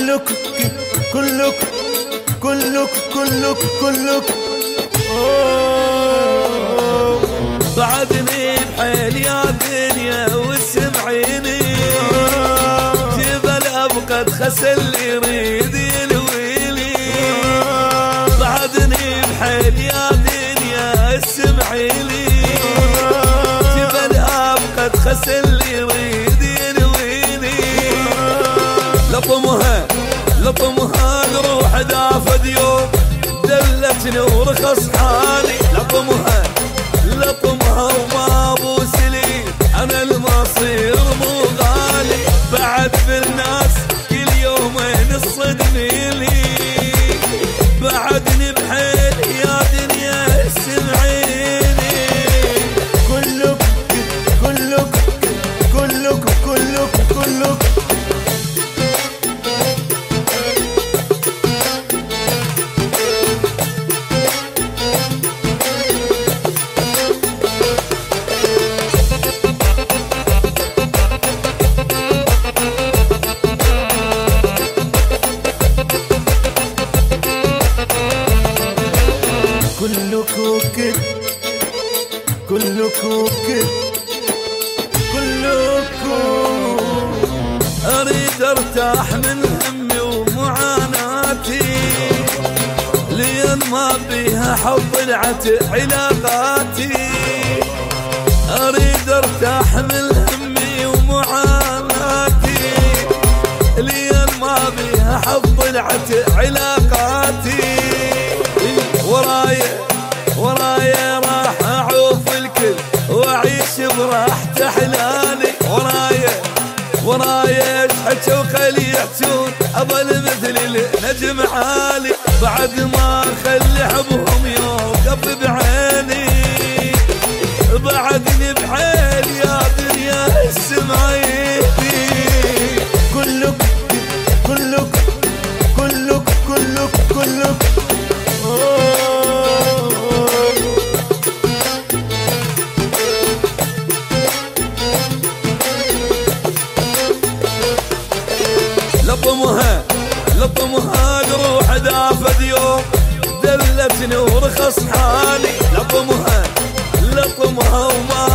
كلك كلك كلك كلك كلك بعدني بحيل يا دنيا واسمعيني، جبل ابقى خسل يريد يلويلي. بعدني بحيل يا دنيا اسمعيني، جبل ابقى خسل يريد يلويلي. لطمها لطمها الروح دافد يوم دلتني ورخص حالي. لطمها لطمها وما ابوس لي انا المصير مو غالي. بعد بالناس كل يومين الصدمي لي، بعدني بحيل يا دنيا اسمعيني. كلك كلك كلك كلك كلك كلك وكد كلك وكد كلك. اريد ارتاح من همي ومعاناتي، لين ما بيها حب ضلعت علاقاتي. اريد ارتاح من همي ومعاناتي، لين ما بيها حب ضلعت علاقاتي. ورايا ورايا راح اعوف الكل واعيش براحة احلالي. ورايا ورايا حكوا خلي يحجون اظل مثل النجم عالي. بعد ما خلي حبهم يوقف بعيني، بعدني بحيل يا دنيا اسمعيني. كلك كلك كلك كلك كلك لطمها لطمها الروح دافد يوم دلتني ورخص حالي. لطمها لطمها وما